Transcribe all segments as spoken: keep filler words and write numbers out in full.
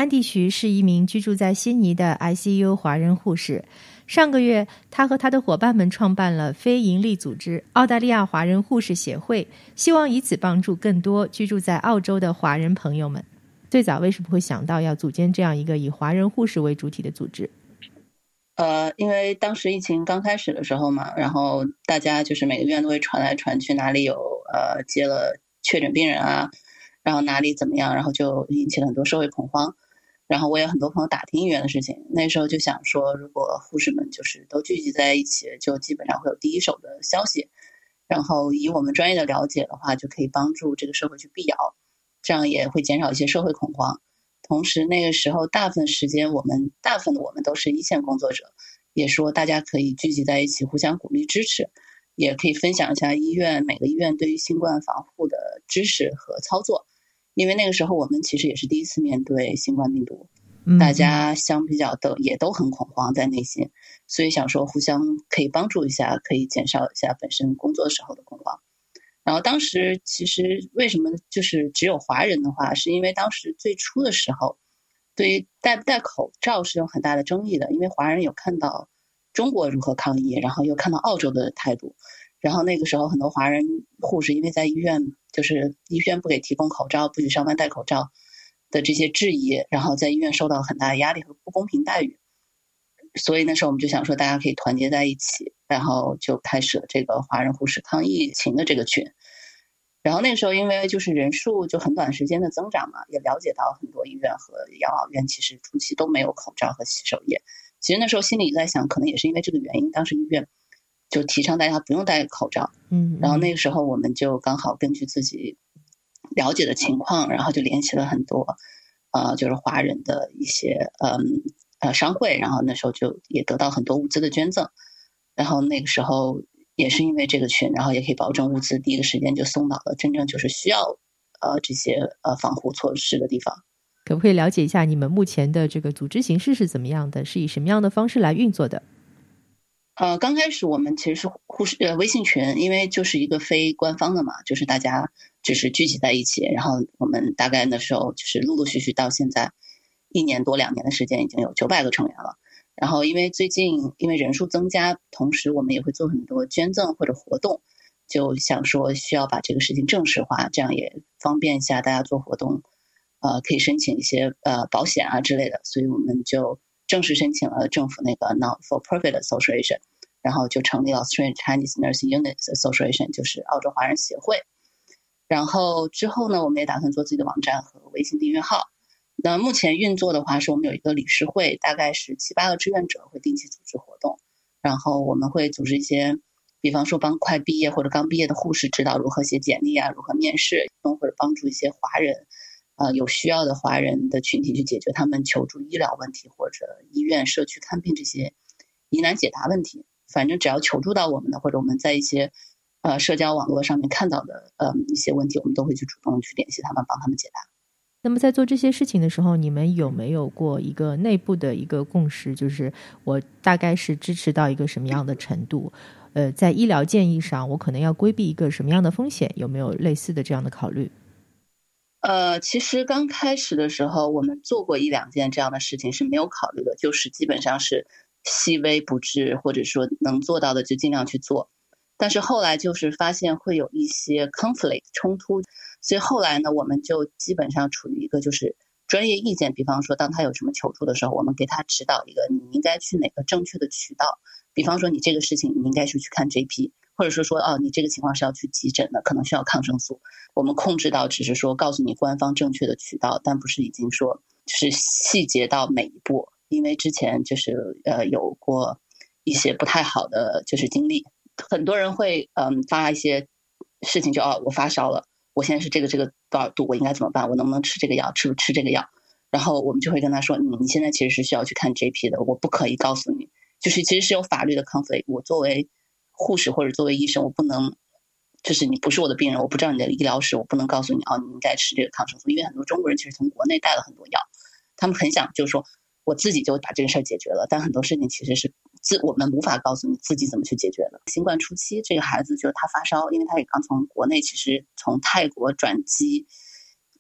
安迪徐是一名居住在悉尼的 I C U 华人护士。上个月，他和他的伙伴们创办了非营利组织澳大利亚华人护士协会，希望以此帮助更多居住在澳洲的华人朋友们。最早为什么会想到要组建这样一个以华人护士为主体的组织？ 呃，因为当时疫情刚开始的时候嘛，然后大家就是每个医院都会传来传去哪里有呃接了确诊病人啊，然后哪里怎么样，然后就引起了很多社会恐慌。然后我也有很多朋友打听医院的事情，那时候就想说，如果护士们就是都聚集在一起，就基本上会有第一手的消息，然后以我们专业的了解的话，就可以帮助这个社会去辟谣，这样也会减少一些社会恐慌。同时那个时候大部分时间我们大部分的我们都是一线工作者，也说大家可以聚集在一起互相鼓励支持，也可以分享一下医院每个医院对于新冠防护的知识和操作。因为那个时候我们其实也是第一次面对新冠病毒，大家相比较的也都很恐慌在内心，所以想说互相可以帮助一下，可以减少一下本身工作时候的恐慌。然后当时其实为什么就是只有华人的话，是因为当时最初的时候对于戴不戴口罩是有很大的争议的，因为华人有看到中国如何抗议，然后又看到澳洲的态度，然后那个时候很多华人护士因为在医院就是医院不给提供口罩，不许上班戴口罩的这些质疑，然后在医院受到很大的压力和不公平待遇。所以那时候我们就想说大家可以团结在一起，然后就开始了这个华人护士抗疫情的这个群。然后那个时候因为就是人数就很短时间的增长嘛，也了解到很多医院和养老院其实初期都没有口罩和洗手液。其实那时候心里在想，可能也是因为这个原因，当时医院就提倡大家不用戴口罩。 嗯， 然后那个时候我们就刚好根据自己了解的情况，然后就联系了很多呃就是华人的一些嗯呃商会，然后那时候就也得到很多物资的捐赠。然后那个时候也是因为这个群，然后也可以保证物资第一个时间就送到了真正就是需要呃这些呃防护措施的地方。 可不可以了解一下你们目前的这个组织形式是怎么样的，是以什么样的方式来运作的？ 呃，刚开始我们其实是护士呃微信群，因为就是一个非官方的嘛，就是大家只是聚集在一起，然后我们大概那时候就是陆陆续续到现在一年多两年的时间，已经有九百个成员了。然后因为最近因为人数增加，同时我们也会做很多捐赠或者活动，就想说需要把这个事情正式化，这样也方便一下大家做活动，呃，可以申请一些呃保险啊之类的，所以我们就正式申请了政府那个 Not-for-Profit Association， 然后就成立了 Australian Chinese Nursing Units Association， 就是澳洲华人协会。然后之后呢，我们也打算做自己的网站和微信订阅号。那目前运作的话，是我们有一个理事会，大概是七八个志愿者会定期组织活动，然后我们会组织一些，比方说帮快毕业或者刚毕业的护士指导如何写简历啊，如何面试，或者帮助一些华人呃，有需要的华人的群体去解决他们求助医疗问题或者医院社区看病这些疑难解答问题。反正只要求助到我们的，或者我们在一些呃社交网络上面看到的呃一些问题，我们都会去主动去联系他们，帮他们解答。 那么在做这些事情的时候，你们有没有过一个内部的一个共识，就是我大概是支持到一个什么样的程度，呃，在医疗建议上我可能要规避一个什么样的风险，有没有类似的这样的考虑？ 呃，其实刚开始的时候我们做过一两件这样的事情是没有考虑的，就是基本上是细微不至，或者说能做到的就尽量去做。但是后来就是发现会有一些 conflict 冲突，所以后来呢，我们就基本上处于一个就是专业意见，比方说当他有什么求助的时候，我们给他指导一个你应该去哪个正确的渠道，比方说你这个事情你应该是去看 J P， 或者是说哦你这个情况是要去急诊的，可能需要抗生素，我们控制到只是说告诉你官方正确的渠道，但不是已经说就是细节到每一步。因为之前就是呃有过一些不太好的就是经历，很多人会嗯发一些事情就哦我发烧了，我现在是这个这个多少度，我应该怎么办，我能不能吃这个药，吃不吃这个药，然后我们就会跟他说你你现在其实是需要去看 J P 的，我不可以告诉你，就是其实是有法律的 conflict， 我作为护士或者作为医生，我不能就是你不是我的病人，我不知道你的医疗史，我不能告诉你哦你应该吃这个抗生素。因为很多中国人其实从国内带了很多药，他们很想就是说我自己就把这个事儿解决了，但很多事情其实是自我们无法告诉你自己怎么去解决的。新冠初期这个孩子就是他发烧，因为他也刚从国内其实从泰国转机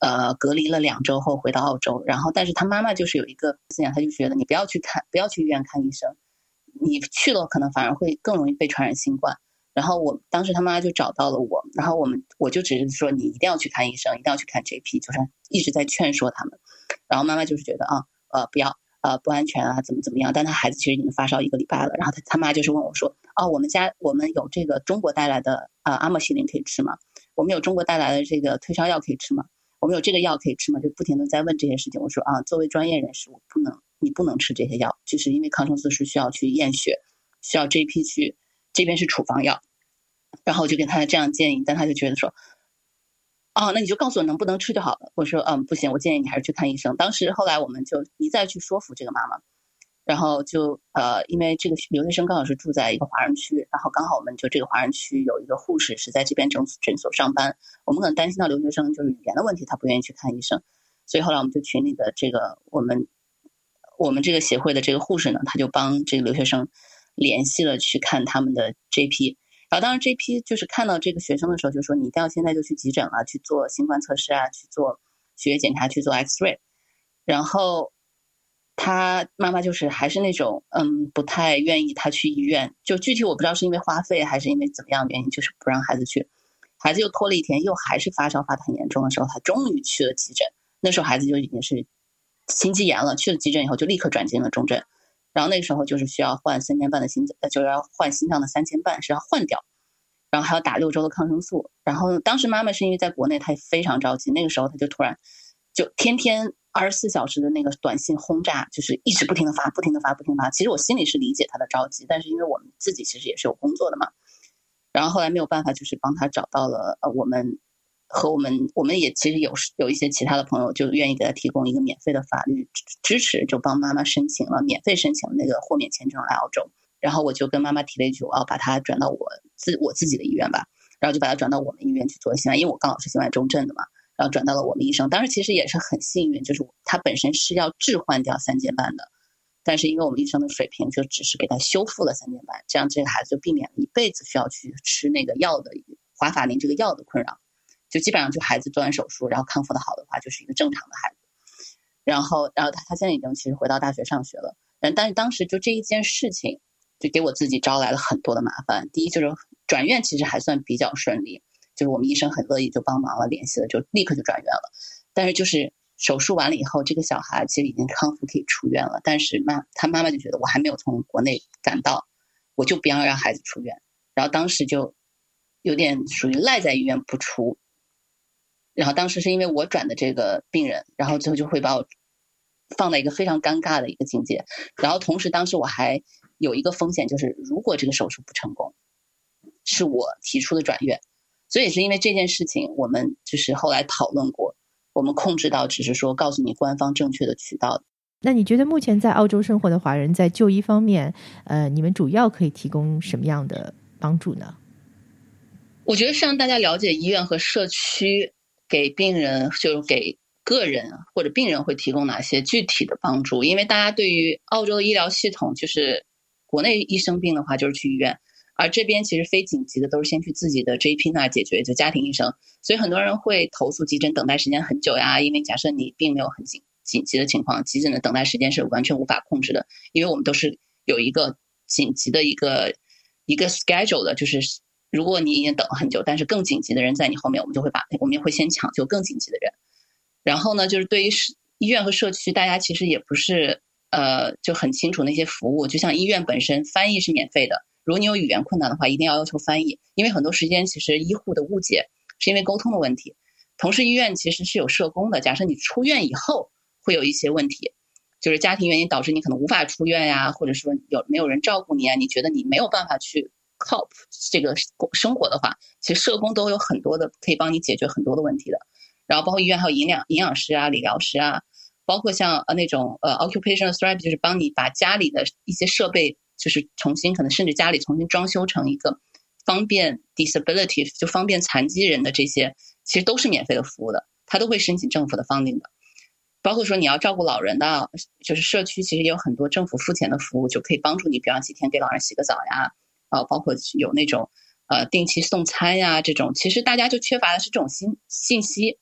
呃隔离了两周后回到澳洲，然后但是他妈妈就是有一个思想，他就觉得你不要去看，不要去医院看医生，你去了可能反而会更容易被传染新冠。然后我当时他妈就找到了我，然后我们我就只是说你一定要去看医生，一定要去看 J P， 就是一直在劝说他们。然后妈妈就是觉得啊呃不要呃不安全啊怎么怎么样，但他孩子其实已经发烧一个礼拜了。然后他他妈就是问我说，哦我们家我们有这个中国带来的呃阿莫西林可以吃吗？我们有中国带来的这个退烧药可以吃吗？我们有这个药可以吃吗？就不停的在问这些事情。我说啊作为专业人士我不能你不能吃这些药，就是因为抗生素是需要去验血，需要 J P 去，这边是处方药。然后我就跟他这样建议，但他就觉得说哦那你就告诉我能不能吃就好了。我说嗯不行，我建议你还是去看医生。当时后来我们就一再去说服这个妈妈，然后就呃因为这个留学生刚好是住在一个华人区，然后刚好我们就这个华人区有一个护士是在这边诊诊所上班，我们可能担心到留学生就是语言的问题他不愿意去看医生，所以后来我们就群里的这个我们我们这个协会的这个护士呢，他就帮这个留学生联系了去看他们的 J P。然后当时 J P 就是看到这个学生的时候就说你一定要现在就去急诊了，去做新冠测试啊，去做血液检查，去做 X-ray。 然后他妈妈就是还是那种嗯不太愿意他去医院，就具体我不知道是因为花费还是因为怎么样的原因，就是不让孩子去。孩子又拖了一天，又还是发烧发得很严重的时候，他终于去了急诊。那时候孩子就已经是心肌炎了，去了急诊以后就立刻转进了重症。然后那个时候就是需要换三千半的心，就是要换心脏的三千半是要换掉，然后还要打六周的抗生素。然后当时妈妈是因为在国内，她也非常着急，那个时候她就突然就天天二十四小时的那个短信轰炸，就是一直不停的发，不停的发，不停的发。其实我心里是理解她的着急，但是因为我们自己其实也是有工作的嘛。然后后来没有办法，就是帮她找到了呃我们。和我们我们也其实有有一些其他的朋友就愿意给他提供一个免费的法律支持，就帮妈妈申请了免费申请那个豁免签证来澳洲。然后我就跟妈妈提了一句，我要把他转到我自我自己的医院吧，然后就把他转到我们医院去做心外，因为我刚好是心外重症的嘛，然后转到了我们医生。当时其实也是很幸运，就是他本身是要置换掉三尖瓣的，但是因为我们医生的水平就只是给他修复了三尖瓣，这样这个孩子就避免了一辈子需要去吃那个药的华法林这个药的困扰。就基本上就孩子做完手术然后康复的好的话就是一个正常的孩子。然后然后他他现在已经其实回到大学上学了，但是当时就这一件事情就给我自己招来了很多的麻烦。第一就是转院其实还算比较顺利，就是我们医生很乐意就帮忙了，联系了就立刻就转院了。但是就是手术完了以后这个小孩其实已经康复可以出院了，但是妈他妈妈就觉得我还没有从国内赶到，我就不要让孩子出院，然后当时就有点属于赖在医院不出。然后当时是因为我转的这个病人，然后最后就会把我放在一个非常尴尬的一个境界。然后同时当时我还有一个风险，就是如果这个手术不成功是我提出的转院。所以是因为这件事情我们就是后来讨论过，我们控制到只是说告诉你官方正确的渠道。 那你觉得目前在澳洲生活的华人在就医方面呃，你们主要可以提供什么样的帮助呢？ 我觉得是让大家了解医院和社区给病人就是给个人或者病人会提供哪些具体的帮助。因为大家对于澳洲的医疗系统就是国内医生病的话就是去医院，而这边其实非紧急的都是先去自己的 J P 那解决，就家庭医生。所以很多人会投诉急诊等待时间很久呀，因为假设你并没有很紧紧急的情况，急诊的等待时间是完全无法控制的，因为我们都是有一个紧急的一个一个 schedule 的，就是如果你已经等了很久，但是更紧急的人在你后面，我们就会把我们也会先抢救更紧急的人。然后呢，就是对于医院和社区，大家其实也不是呃就很清楚那些服务。就像医院本身翻译是免费的，如果你有语言困难的话，一定要要求翻译，因为很多时间其实医护的误解是因为沟通的问题。同时医院其实是有社工的，假设你出院以后会有一些问题，就是家庭原因导致你可能无法出院呀，或者说有没有人照顾你啊，你觉得你没有办法去cope 这个生活的话，其实社工都有很多的可以帮你解决很多的问题的。然后包括医院还有营养营养师啊、理疗师啊，包括像呃那种呃 occupational therapy， 就是帮你把家里的一些设备就是重新可能甚至家里重新装修成一个方便 disability 就方便残疾人的，这些其实都是免费的服务的，他都会申请政府的 funding 的。包括说你要照顾老人的，就是社区其实也有很多政府付钱的服务，就可以帮助你，比方几天给老人洗个澡呀，呃，包括有那种呃定期送餐呀，这种其实大家就缺乏的是这种信信息，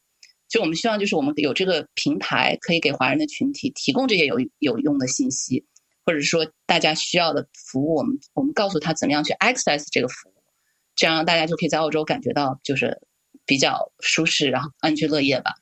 就我们希望就是我们有这个平台可以给华人的群体提供这些有有用的信息，或者说大家需要的服务，我们我们告诉他怎么样去 access 这个服务，这样大家就可以在澳洲感觉到就是比较舒适然后安居乐业吧。